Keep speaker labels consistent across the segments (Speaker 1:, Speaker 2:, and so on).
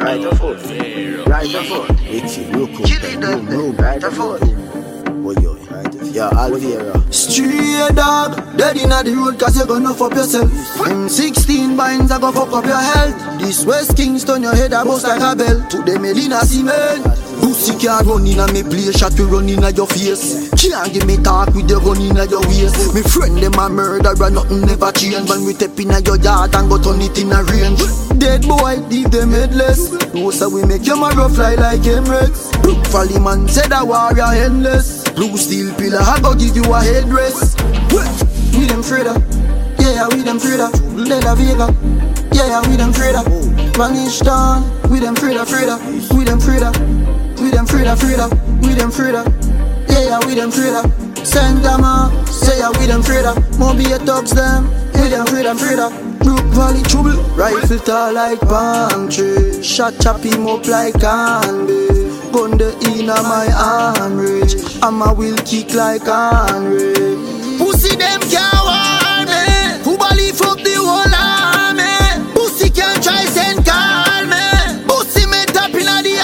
Speaker 1: Right of foot. Right of foot. Wicked, room, right of foot. Oh yo, yeah, Alvera.
Speaker 2: Straight dog, dead inna the road 'cause you gonna fuck yourself. M16 binds I go fuck up your health. This West Kingston your head a bust like a bell. To the Medina cement. Pussy can't run inna me play, shot to run inna your face. Can't give me talk with your gun inna your waist. Me friend them a murderer, nothing never change. When we step inna your yard and go turn it in a range. Dead boy, leave them headless. No so we make your marrow fly like Emirates. Brook Valley man said a warrior endless. Blue steel pillar, I go give you a headrest. We them Freda, yeah, we them Freda. Leda Vega, yeah, we them Freda. Vanish down, we them Freda. We them Freda, we them Freda. We them Freda, yeah, we them Freda. Santama, say yeah, we them Freda. Mobile thugs them, we them Freda. Brook Valley trouble, rifle tall like palm tree. Shot chop him up like candy. Gun the inna my arm reach. I'ma will kick like Henry. Pussy them can't warn me. Who believe up the whole army? Pussy can't try send call me. Pussy me tap inna the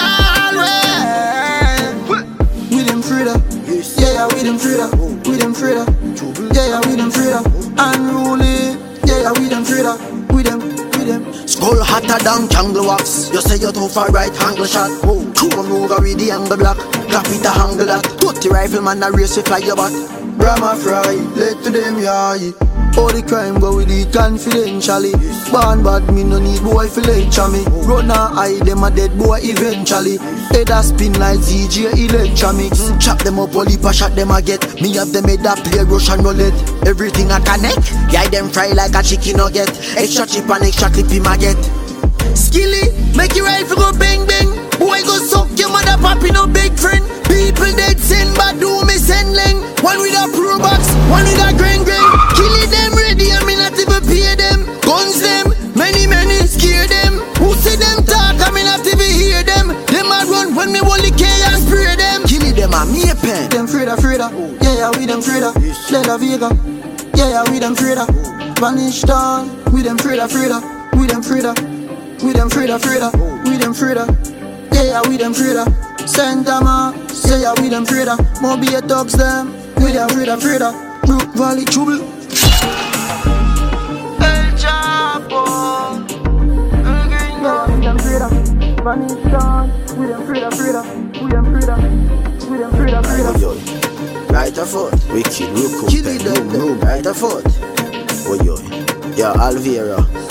Speaker 2: hallway. We them Freda, yeah, we them Freda. We them Freda, yeah, we them Freda. Unruly, yeah, we them Freda. We them. Skull hotter than jungle wax. You say you're too far right angle shot. Come over with the angle block. Clap it a angle that. 30 rifleman a race to fly your back. Brahma fry, let to them yai. All the crime go with it confidentially. Born bad me no need boy fi lecture me. Run a eye them a dead boy eventually. Head a spin like ZJ electronics. Chop them up all heap a shot them a get. Me have them head a play Russian roulette. Everything a connect. Guy them fry like a chicken nugget. Extra chip and extra clip him a get. Skilly, make your rifle go bang bang. Boy go suck your mother papi no big friend. People dead send but do me send leng. One with a pro box, one with a grain. Kill it them ready, I mean not even pay them. Guns them, many scare them. Who see them talk, I mean not even hear them. Them a run when me only care and spray them. Kill it them a me a pen. Them Freda, yeah, we them Freda. Leda Vega, yeah, we them Freda. Vanish down, we them Freda. We them Freda. We them Freda. We them Freda, yeah, we them Freda. Santama, say yeah, we them Freda. Mobile thugs them, we them Freda. Brook Valley trouble. El Chapo, yeah, we them Freda. Vanish down, we them Freda. We them Freda.
Speaker 1: Right of foot. Wicked, room, right of foot. Oh yo, yeah, Alvera.